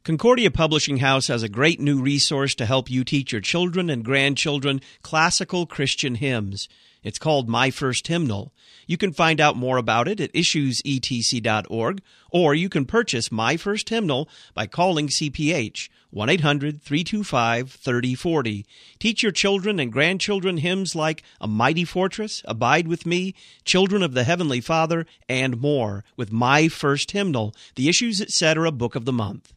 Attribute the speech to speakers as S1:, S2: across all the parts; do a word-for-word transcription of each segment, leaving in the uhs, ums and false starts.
S1: Concordia Publishing House has a great new resource to help you teach your children and grandchildren classical Christian hymns. It's called My First Hymnal. You can find out more about it at issues e t c dot org, or you can purchase My First Hymnal by calling C P H, one eight hundred three two five three oh four oh. Teach your children and grandchildren hymns like A Mighty Fortress, Abide With Me, Children of the Heavenly Father, and more with My First Hymnal, the Issues Etc. Book of the Month.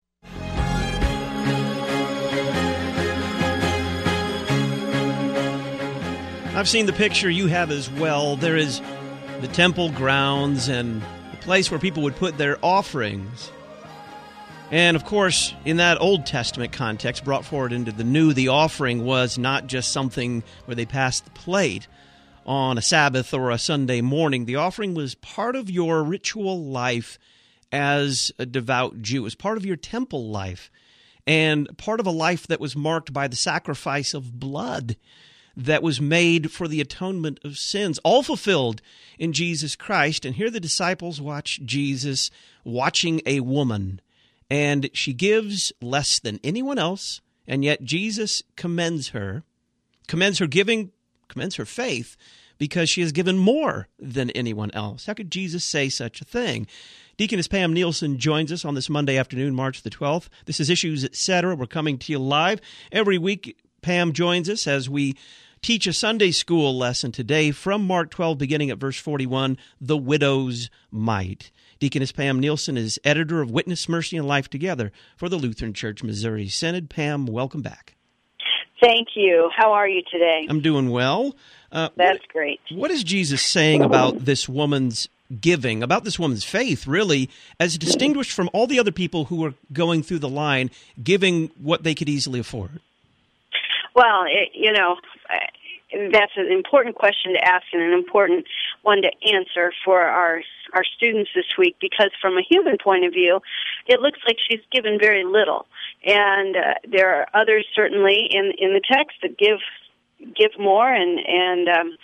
S1: I've seen the picture you have as well. There is the temple grounds and the place where people would put their offerings. And, of course, in that Old Testament context brought forward into the New, the offering was not just something where they passed the plate on a Sabbath or a Sunday morning. The offering was part of your ritual life as a devout Jew. It was part of your temple life and part of a life that was marked by the sacrifice of blood that was made for the atonement of sins, all fulfilled in Jesus Christ. And here the disciples watch Jesus watching a woman, and she gives less than anyone else, and yet Jesus commends her, commends her giving, commends her faith, because she has given more than anyone else. How could Jesus say such a thing? Deaconess Pam Nielsen joins us on this Monday afternoon, March the twelfth. This is Issues Etc. We're coming to you live. Every week, Pam joins us as we teach a Sunday school lesson today from Mark twelve, beginning at verse forty-one, The Widow's Mite. Deaconess Pam Nielsen is editor of Witness, Mercy, and Life Together for the Lutheran Church Missouri Synod. Pam, welcome back.
S2: Thank you. How are you today?
S1: I'm doing well. Uh,
S2: That's
S1: what,
S2: great.
S1: What is Jesus saying about this woman's giving, about this woman's faith, really, as distinguished from all the other people who were going through the line, giving what they could easily afford?
S2: Well, it, you know, that's an important question to ask and an important one to answer for our our students this week, because from a human point of view, it looks like she's given very little. And uh, there are others certainly in in the text that give give more, and and um,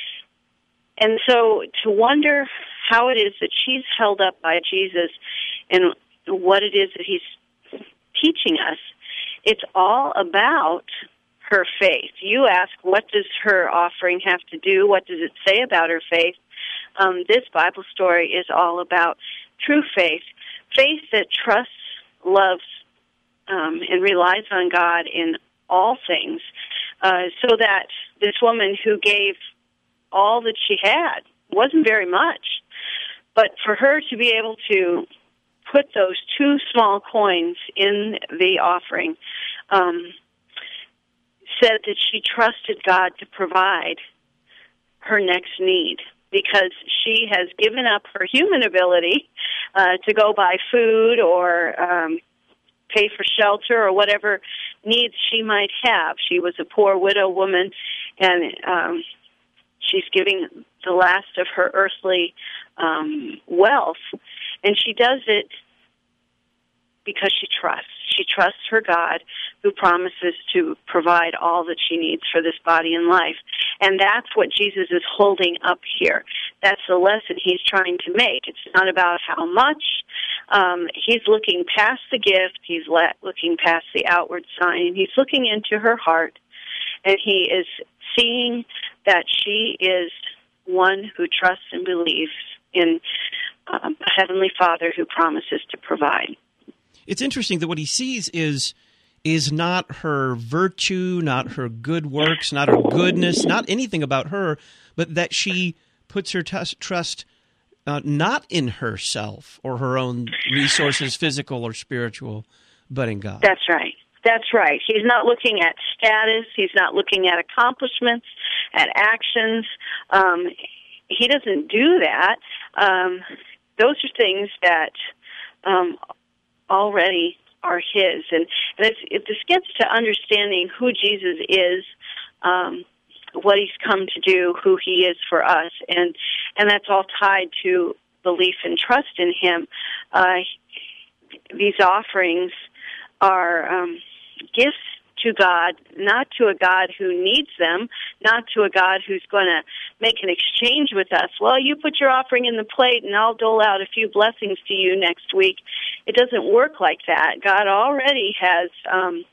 S2: and so to wonder how it is that she's held up by Jesus and what it is that he's teaching us, it's all about her faith. You ask, what does her offering have to do? What does it say about her faith? Um, this Bible story is all about true faith, faith that trusts, loves, um, and relies on God in all things, uh, so that this woman who gave all that she had, wasn't very much, but for her to be able to put those two small coins in the offering, um, said that she trusted God to provide her next need, because she has given up her human ability uh, to go buy food or um, pay for shelter or whatever needs she might have. She was a poor widow woman, and um, she's giving the last of her earthly um, wealth, and she does it because she trusts. She trusts her God, who promises to provide all that she needs for this body and life. And that's what Jesus is holding up here. That's the lesson he's trying to make. It's not about how much. Um, he's looking past the gift. He's le- looking past the outward sign. He's looking into her heart, and he is seeing that she is one who trusts and believes in um, a Heavenly Father who promises to provide.
S1: It's interesting that what he sees is is not her virtue, not her good works, not her goodness, not anything about her, but that she puts her t- trust uh, not in herself or her own resources, physical or spiritual, but in God.
S2: That's right. That's right. He's not looking at status. He's not looking at accomplishments, at actions. Um, he doesn't do that. Um, those are things that um, already are his. And, and if, if this gets to understanding who Jesus is, um, what he's come to do, who he is for us, and and that's all tied to belief and trust in him. Uh, these offerings are um, gifts to God, not to a God who needs them, not to a God who's going to make an exchange with us. Well, you put your offering in the plate and I'll dole out a few blessings to you next week. it doesn't work like that. God already has um,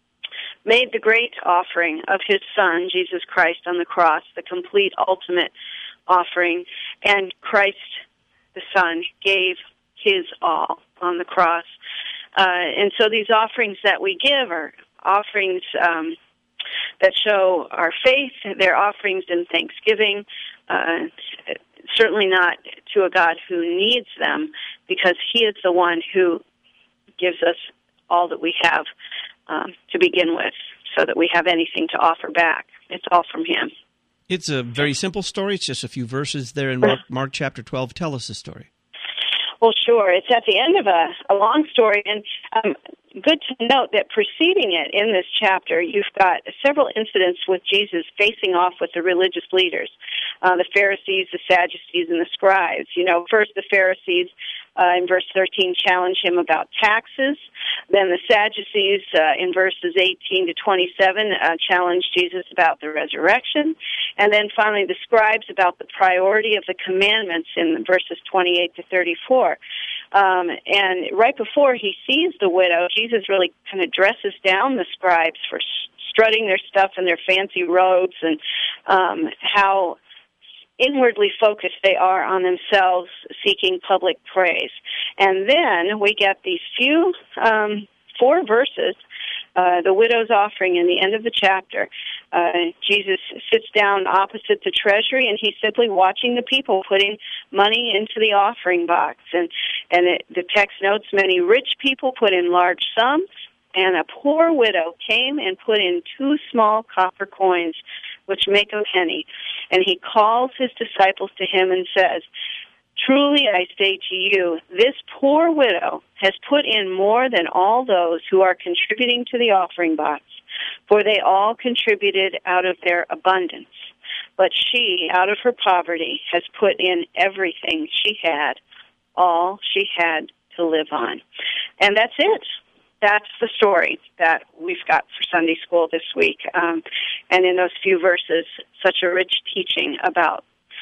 S2: made the great offering of his Son, Jesus Christ, on the cross, the complete, ultimate offering, and Christ, the Son, gave his all on the cross. Uh, and so these offerings that we give are offerings um, that show our faith. They're offerings in thanksgiving, uh, certainly not to a God who needs them, because he is the one who gives us all that we have um, to begin with, so that we have anything to offer back. It's all from him.
S1: It's a very simple story. It's just a few verses there in Mark, Mark chapter twelve. Tell us the story.
S2: Well, sure. It's at the end of a, a long story, and um, good to note that preceding it in this chapter, you've got several incidents with Jesus facing off with the religious leaders, uh, the Pharisees, the Sadducees, and the scribes. You know, first the Pharisees uh, in verse thirteen challenge him about taxes. Then the Sadducees uh, in verses eighteen to twenty-seven uh, challenge Jesus about the resurrection. And then finally the scribes about the priority of the commandments in verses twenty-eight to thirty-four. Um, and right before he sees the widow, Jesus really kind of dresses down the scribes for strutting their stuff in their fancy robes, and um, how inwardly focused they are on themselves, seeking public praise. And then we get these few, um, four verses, uh, the widow's offering in the end of the chapter. Uh, Jesus sits down opposite the treasury, and he's simply watching the people putting money into the offering box. And, and it, the text notes many rich people put in large sums, and a poor widow came and put in two small copper coins, which make a penny. And he calls his disciples to him and says, "Truly I say to you, this poor widow has put in more than all those who are contributing to the offering box, for they all contributed out of their abundance. But she, out of her poverty, has put in everything she had, all she had to live on." And that's it. That's the story that we've got for Sunday school this week. Um, and in those few verses, such a rich teaching about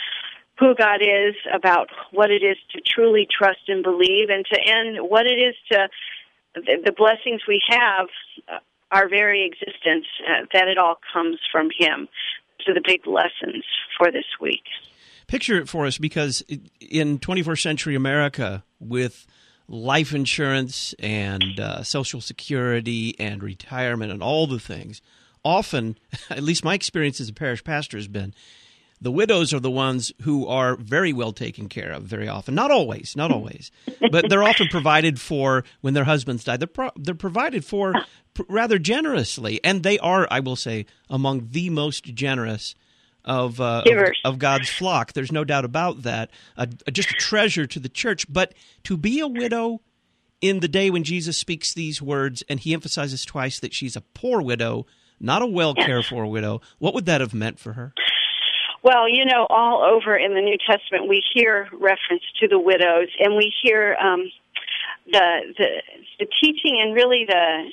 S2: who God is, about what it is to truly trust and believe, and to end what it is to the, the blessings we have, uh, our very existence, uh, that it all comes from him. So the big lessons for this week.
S1: Picture it for us, because in twenty-first century America, with life insurance and uh, Social Security and retirement and all the things, often, at least my experience as a parish pastor has been, the widows are the ones who are very well taken care of very often. Not always, not always. But they're often provided for when their husbands die. They're, pro- they're provided for pr- rather generously. And they are, I will say, among the most generous of, uh, of of God's flock. There's no doubt about that. Uh, just a treasure to the church. But to be a widow in the day when Jesus speaks these words, and he emphasizes twice that she's a poor widow, not a well-cared-for widow, what would that have meant for her?
S2: Well, you know, all over in the New Testament, we hear reference to the widows, and we hear um, the, the the teaching and really the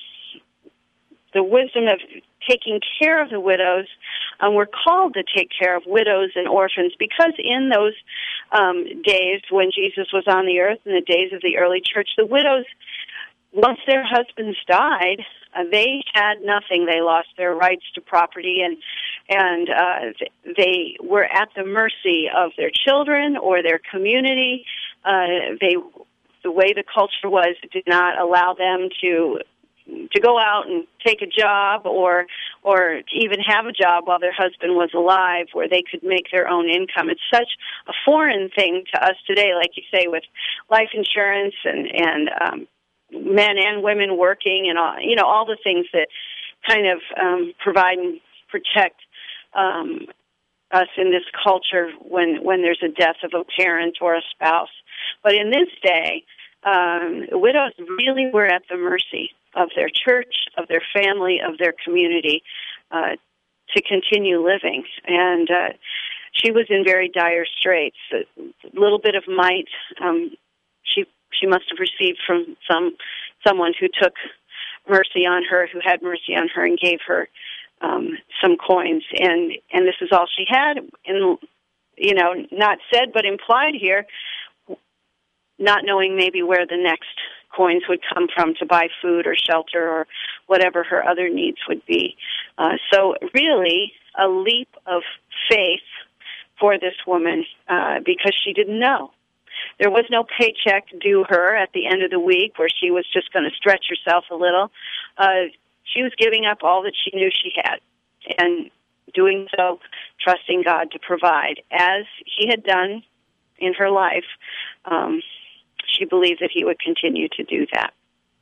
S2: the wisdom of taking care of the widows. Um, we're called to take care of widows and orphans, because in those um, days when Jesus was on the earth, in the days of the early church, the widows, once their husbands died, uh, they had nothing. They lost their rights to property, and and uh, they were at the mercy of their children or their community. Uh, they, the way the culture was, did not allow them to to go out and take a job or or even have a job while their husband was alive, where they could make their own income. It's such a foreign thing to us today, like you say, with life insurance and and um, men and women working, and all, you know, all the things that kind of um, provide and protect um, us in this culture when when there's a death of a parent or a spouse. But in this day, um, widows really were at the mercy of their church, of their family, of their community, uh, to continue living. And uh, she was in very dire straits. A little bit of might um, she she must have received from some someone who took mercy on her, who had mercy on her, and gave her um, some coins. And and this is all she had. And you know, not said but implied here, not knowing maybe where the next coins would come from to buy food or shelter or whatever her other needs would be. Uh, so really a leap of faith for this woman uh, because she didn't know. There was no paycheck due her at the end of the week where she was just going to stretch herself a little. Uh, she was giving up all that she knew she had and doing so, trusting God to provide. As he had done in her life, um, she believed that he would continue to do that.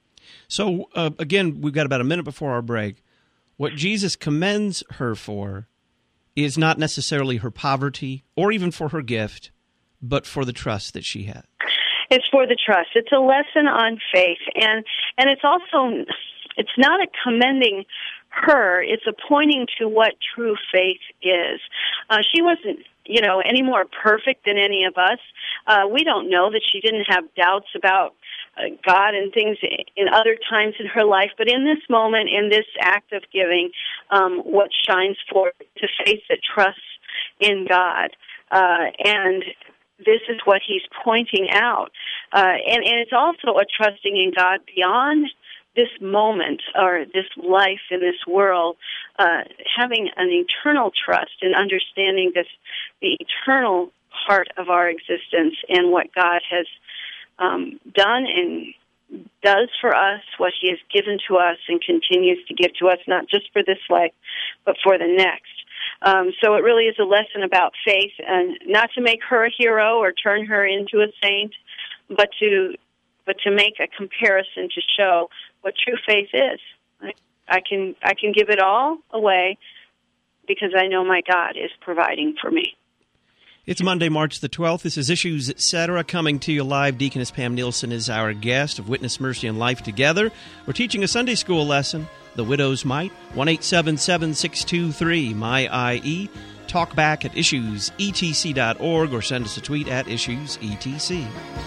S1: So, uh, again, we've got about a minute before our break. What Jesus commends her for is not necessarily her poverty or even for her gift, but for the trust that she had.
S2: It's for the trust. It's a lesson on faith. And, and it's also, it's not a commending her, it's a pointing to what true faith is. Uh, she wasn't, you know, any more perfect than any of us. Uh, we don't know that she didn't have doubts about uh, God and things in other times in her life, but in this moment, in this act of giving, um, what shines forth to faith that trusts in God. Uh, and this is what he's pointing out. Uh, and, and it's also a trusting in God beyond this moment or this life in this world, uh, having an eternal trust and understanding this, the eternal heart of our existence and what God has um, done and does for us, what he has given to us and continues to give to us, not just for this life, but for the next. Um, so it really is a lesson about faith, and not to make her a hero or turn her into a saint, but to but to make a comparison to show what true faith is. I, I can I can give it all away because I know my God is providing for me.
S1: It's Monday, March the twelfth. This is Issues, et cetera, coming to you live. Deaconess Pam Nielsen is our guest of Witness, Mercy, and Life Together. We're teaching a Sunday school lesson, The Widow's Mite, one eight seven seven, six two three, M Y I E. Talk back at issues e t c dot org or send us a tweet at issues e t c.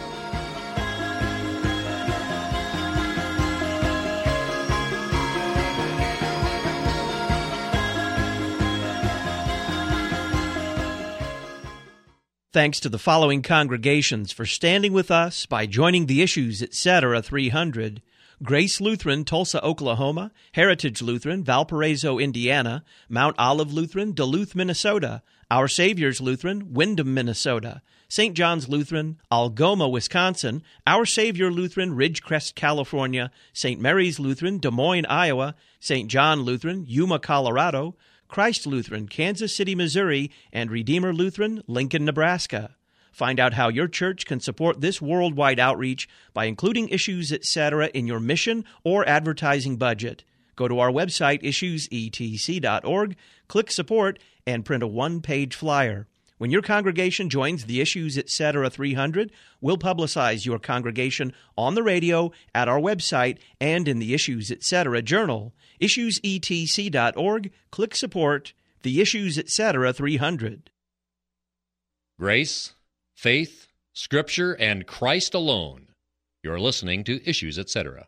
S1: Thanks to the following congregations for standing with us by joining the Issues, et cetera, three hundred. Grace Lutheran, Tulsa, Oklahoma, Heritage Lutheran, Valparaiso, Indiana, Mount Olive Lutheran, Duluth, Minnesota, Our Savior's Lutheran, Windham, Minnesota, Saint John's Lutheran, Algoma, Wisconsin, Our Savior Lutheran, Ridgecrest, California, Saint Mary's Lutheran, Des Moines, Iowa, Saint John Lutheran, Yuma, Colorado, Christ Lutheran, Kansas City, Missouri, and Redeemer Lutheran, Lincoln, Nebraska. Find out how your church can support this worldwide outreach by including Issues, et cetera, in your mission or advertising budget. Go to our website, issues e t c dot org, click Support, and print a one-page flyer. When your congregation joins the Issues, et cetera, three hundred, we'll publicize your congregation on the radio, at our website, and in the Issues, et cetera journal. issues e t c dot org, click Support, the Issues, et cetera, three hundred.
S3: Grace, faith, Scripture, and Christ alone. You're listening to Issues, et cetera.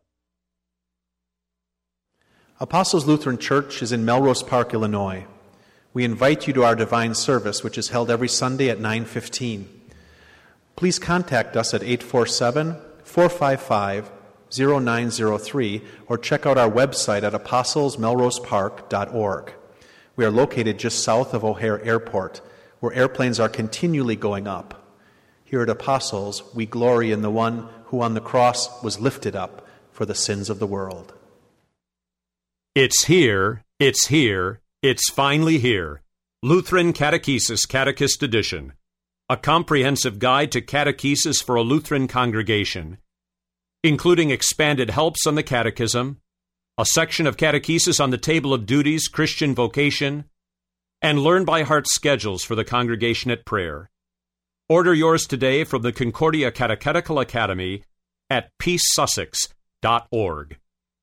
S4: Apostles Lutheran Church is in Melrose Park, Illinois. We invite you to our divine service, which is held every Sunday at nine fifteen. Please contact us at eight four seven, four five five, zero nine zero three or check out our website at apostles melrose park dot org. We are located just south of O'Hare Airport, where airplanes are continually going up. Here at Apostles, we glory in the one who on the cross was lifted up for the sins of the world.
S5: It's here, it's here, it's finally here. Lutheran Catechesis Catechist Edition, a comprehensive guide to catechesis for a Lutheran congregation, including expanded helps on the Catechism, a section of catechesis on the Table of Duties, Christian vocation, and learn-by-heart schedules for the congregation at prayer. Order yours today from the Concordia Catechetical Academy at peace sussex dot org.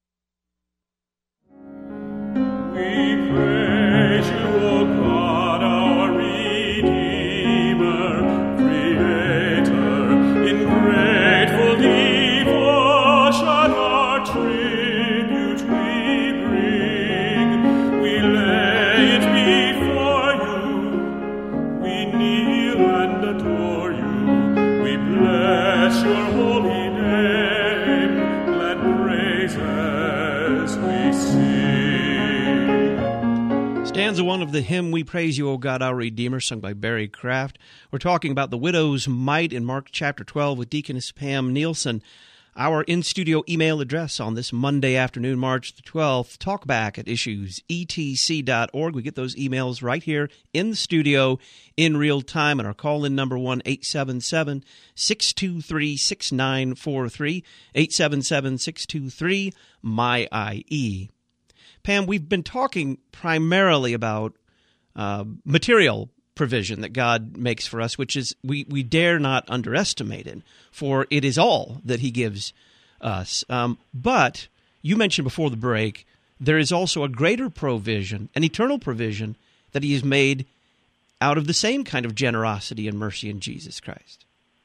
S6: We praise you, O God, our Redeemer, Creator, in grateful devotion our tribute we bring. We lay it before you, we kneel and adore you, we bless your holy name. as we sing.
S1: Stanza one of the hymn, We Praise You, O God, Our Redeemer, sung by Barry Kraft. We're talking about the widow's mite in Mark chapter twelve with Deaconess Pam Nielsen. Our in-studio email address on this Monday afternoon, March the twelfth, talkback at issues e t c dot org. We get those emails right here in the studio in real time. And our call-in number, one eight seven seven, six two three, six nine four three, eight seven seven, six two three, M Y I E. Pam, we've been talking primarily about uh, material provision that God makes for us, which is we, we dare not underestimate it, for it is all that he gives us. Um, but you mentioned before the break, there is also a greater provision, an eternal provision, that he has made out of the same kind of generosity and mercy in Jesus Christ.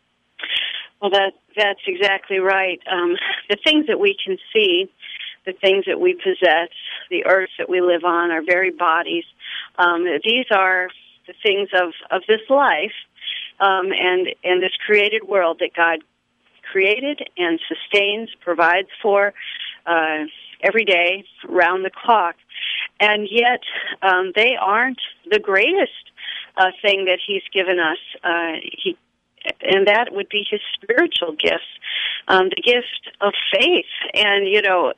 S2: Well, that that's exactly right. Um, the things that we can see, the things that we possess, the earth that we live on, our very bodies, um, these are the things of, of this life um, and, and this created world that God created and sustains, provides for uh, every day, round the clock. And yet um, they aren't the greatest uh, thing that he's given us. Uh, he, and that would be his spiritual gifts, um, the gift of faith. And, you know,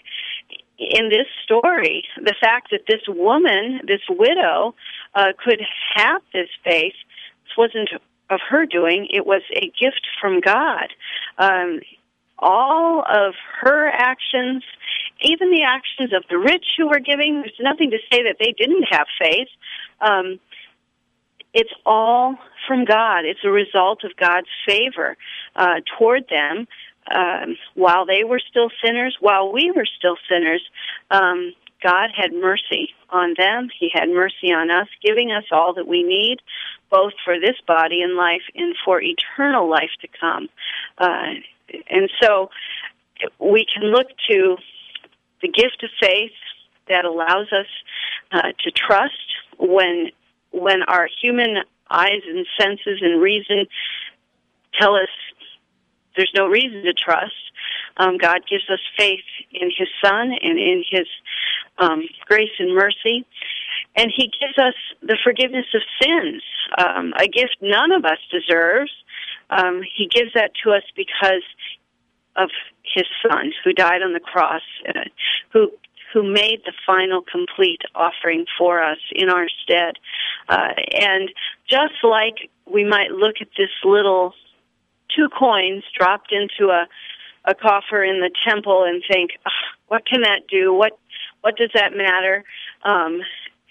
S2: in this story, the fact that this woman, this widow, uh, could have this faith, this wasn't of her doing, it was a gift from God. Um, all of her actions, even the actions of the rich who were giving, there's nothing to say that they didn't have faith. Um, it's all from God. It's a result of God's favor uh, toward them. Um, while they were still sinners, while we were still sinners, um, God had mercy on them. He had mercy on us, giving us all that we need, both for this body and life and for eternal life to come. Uh, and so we can look to the gift of faith that allows us uh, to trust when when our human eyes and senses and reason tell us there's no reason to trust. Um, God gives us faith in his Son and in his um, grace and mercy. And he gives us the forgiveness of sins, um, a gift none of us deserves. Um, he gives that to us because of his Son, who died on the cross, uh, who who made the final complete offering for us in our stead. Uh, and just like we might look at this little two coins dropped into a, a coffer in the temple and think, oh, what can that do? What what does that matter? Um,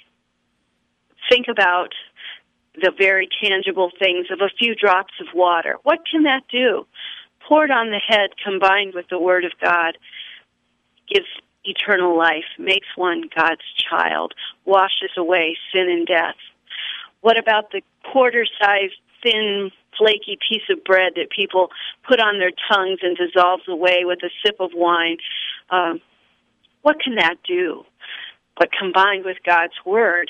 S2: think about the very tangible things of a few drops of water. What can that do? Poured on the head, combined with the Word of God, gives eternal life, makes one God's child, washes away sin and death. What about the quarter-sized, thin, flaky piece of bread that people put on their tongues and dissolves away with a sip of wine? Um, what can that do? But combined with God's Word,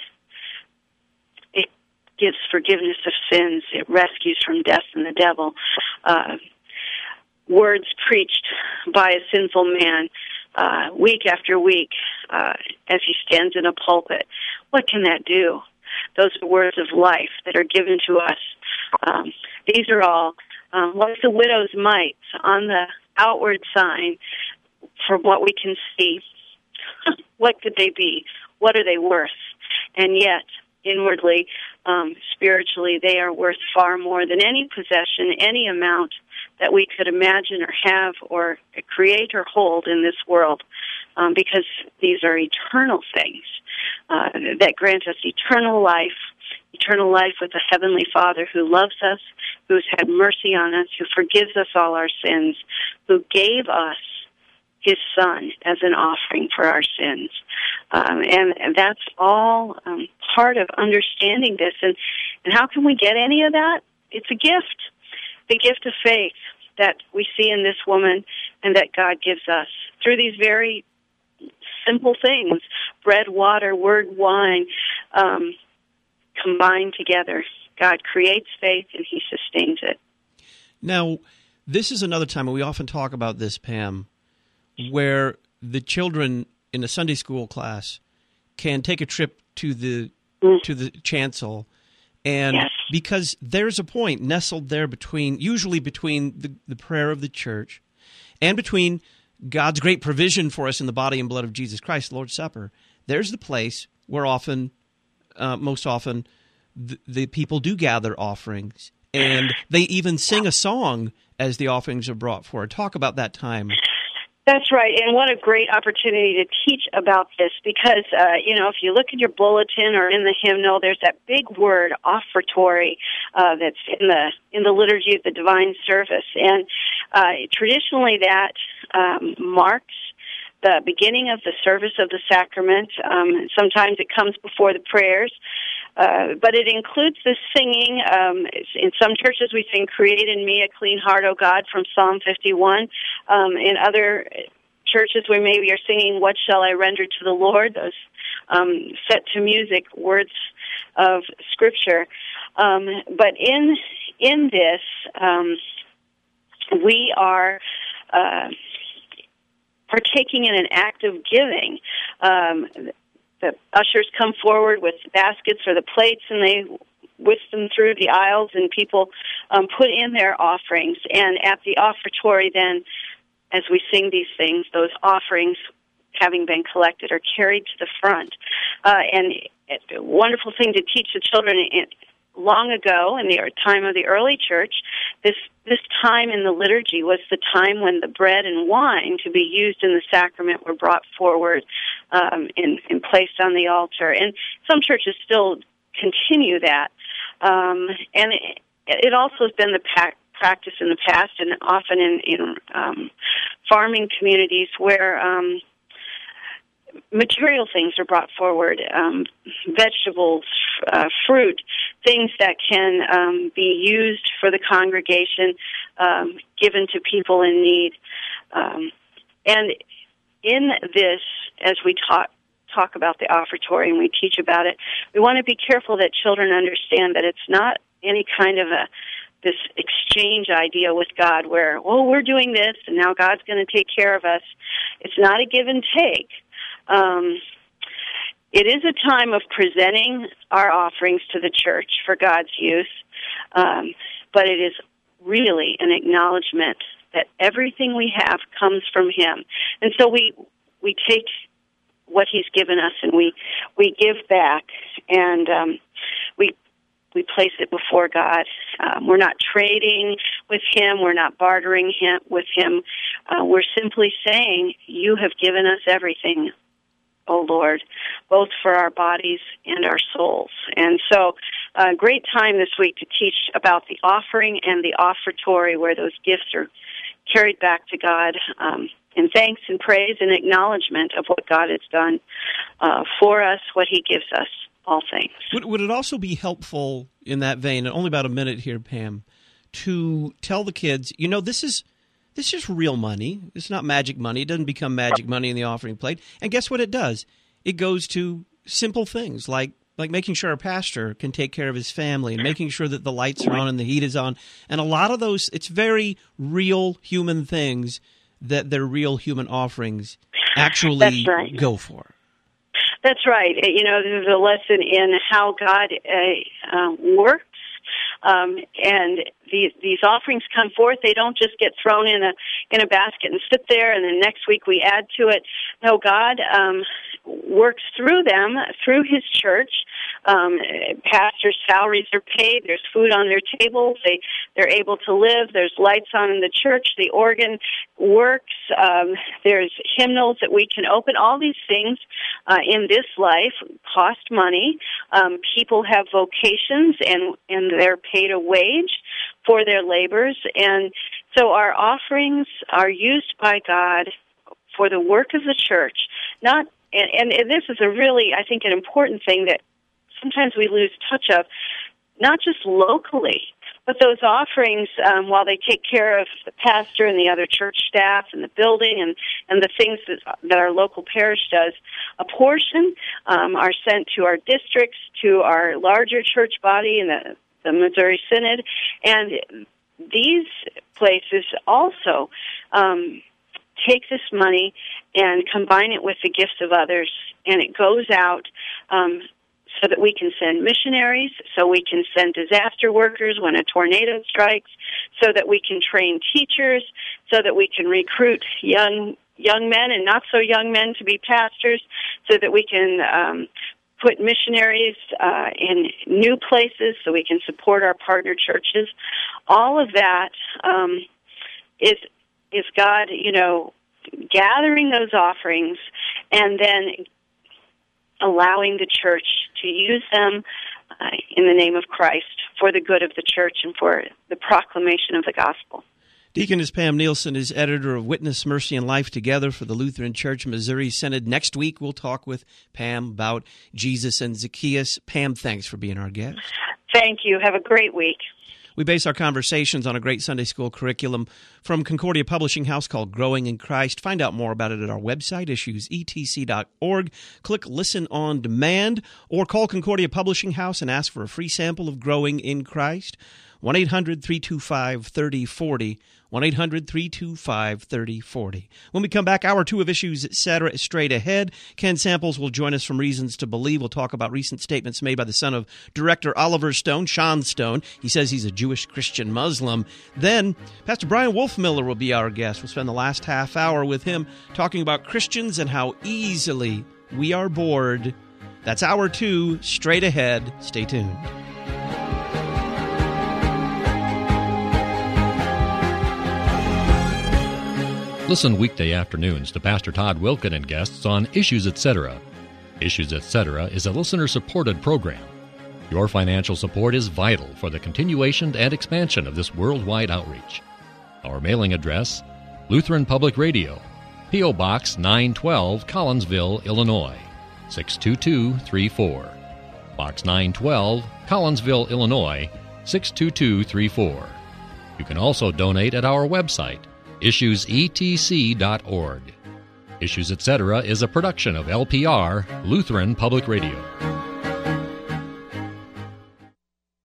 S2: it gives forgiveness of sins. It rescues from death and the devil. Uh, words preached by a sinful man uh, week after week uh, as he stands in a pulpit. What can that do? Those are words of life that are given to us. Um, these are all, um, what's the widow's mite on the outward sign from what we can see? What could they be? What are they worth? And yet, inwardly, um, spiritually, they are worth far more than any possession, any amount that we could imagine or have or create or hold in this world, um, because these are eternal things uh, that grant us eternal life, eternal life with a Heavenly Father who loves us, who's had mercy on us, who forgives us all our sins, who gave us his Son as an offering for our sins. Um, and, and that's all um, part of understanding this. And, and how can we get any of that? It's a gift, the gift of faith that we see in this woman and that God gives us through these very simple things, bread, water, word, wine, um, combined together. God creates faith and he sustains it.
S1: Now, this is another time, and we often talk about this, Pam, where the children in a Sunday school class can take a trip to the
S2: Mm.
S1: to the chancel, and
S2: Yes.
S1: because there's a point nestled there between, usually between the, the prayer of the church and between God's great provision for us in the body and blood of Jesus Christ, the Lord's Supper, there's the place where often, uh, most often, the, the people do gather offerings, and they even sing a song as the offerings are brought forward. Talk about that time.
S2: That's right, and what a great opportunity to teach about this, because, uh, you know, if you look at your bulletin or in the hymnal, there's that big word, offertory, uh, that's in the in the liturgy of the divine service. And uh, traditionally that um, marks the beginning of the service of the sacrament. Um, sometimes it comes before the prayers. Uh, but it includes the singing. Um, in some churches we sing, "Create in me a clean heart, O God," from Psalm fifty-one. Um, in other churches we maybe are singing, "What shall I render to the Lord?" Those um, set to music words of Scripture. Um, but in in this, um, we are uh, partaking in an act of giving. Um, The ushers come forward with baskets or the plates, and they whisk them through the aisles, and people um, put in their offerings. And at the offertory, then, as we sing these things, those offerings, having been collected, are carried to the front. Uh, and it's a wonderful thing to teach the children. It, long ago, in the time of the early church, this this time in the liturgy was the time when the bread and wine to be used in the sacrament were brought forward um, and, and placed on the altar. And some churches still continue that. Um, and it, it also has been the pa- practice in the past, and often in, in um, farming communities where um, material things are brought forward, um, vegetables, uh, fruit, things that can um, be used for the congregation, um, given to people in need. Um, and in this, as we talk talk about the offertory and we teach about it, we want to be careful that children understand that it's not any kind of a this exchange idea with God where, well, we're doing this and now God's going to take care of us. It's not a give and take. Um, it is a time of presenting our offerings to the church for God's use, um, but it is really an acknowledgement that everything we have comes from Him. And so we we take what He's given us and we, we give back, and um, we we place it before God. Um, we're not trading with Him. We're not bartering him, with Him. Uh, we're simply saying, you have given us everything, O Lord, both for our bodies and our souls. And so a uh, great time this week to teach about the offering and the offertory, where those gifts are carried back to God um, in thanks and praise and acknowledgement of what God has done uh, for us, what He gives us, all things.
S1: Would, would it also be helpful in that vein, and only about a minute here, Pam, to tell the kids, you know, this is this is real money. It's not magic money. It doesn't become magic money in the offering plate. And guess what it does? It goes to simple things like like making sure our pastor can take care of his family and making sure that the lights are on and the heat is on. And a lot of those, it's very real human things that their real human offerings actually
S2: right.
S1: go for.
S2: That's right. You know, there's a lesson in how God uh, uh, works, um, and these these offerings come forth. They don't just get thrown in a in a basket and sit there, and then next week we add to it. No, God um, works through them, through His church. Um, pastors' salaries are paid. There's food on their tables. They they're able to live. There's lights on in the church. The organ works. Um, there's hymnals that we can open. All these things uh, in this life cost money. Um, people have vocations, and and they're paid a wage for their labors, and so our offerings are used by God for the work of the church. Not and, and, and this is a really, I think, an important thing that sometimes we lose touch of, not just locally, but those offerings, um, while they take care of the pastor and the other church staff and the building and, and the things that, that our local parish does, a portion um, are sent to our districts, to our larger church body and the, the Missouri Synod, and these places also um, take this money and combine it with the gifts of others, and it goes out um, so that we can send missionaries, so we can send disaster workers when a tornado strikes, so that we can train teachers, so that we can recruit young young men and not so young men to be pastors, so that we can um, put missionaries uh, in new places, so we can support our partner churches. All of that um, is is God, you know, gathering those offerings and then allowing the church to use them uh, in the name of Christ for the good of the church and for the proclamation of the gospel.
S1: Deaconess Pam Nielsen is editor of Witness, Mercy, and Life Together for the Lutheran Church Missouri Synod. Next week, we'll talk with Pam about Jesus and Zacchaeus. Pam, thanks for being our guest.
S2: Thank you. Have a great week.
S1: We base our conversations on a great Sunday school curriculum from Concordia Publishing House called Growing in Christ. Find out more about it at our website, issues e t c dot org. Click Listen on Demand or call Concordia Publishing House and ask for a free sample of Growing in Christ. one eight hundred three two five three oh four oh. one eight hundred three two five three oh four oh. When we come back, hour two of Issues, et cetera, is straight ahead. Ken Samples will join us from Reasons to Believe. We'll talk about recent statements made by the son of director Oliver Stone, Sean Stone. He says he's a Jewish Christian Muslim. Then, Pastor Brian Wolfmiller will be our guest. We'll spend the last half hour with him talking about Christians and how easily we are bored. That's hour two, straight ahead. Stay tuned.
S3: Listen weekday afternoons to Pastor Todd Wilken and guests on Issues, et cetera. Issues, et cetera is a listener-supported program. Your financial support is vital for the continuation and expansion of this worldwide outreach. Our mailing address, Lutheran Public Radio, P O. Box nine twelve, Collinsville, Illinois, six two two three four. Box nine twelve, Collinsville, Illinois, six two two three four. You can also donate at our website, issues e t c dot org. Issues, et cetera is a production of L P R, Lutheran Public Radio.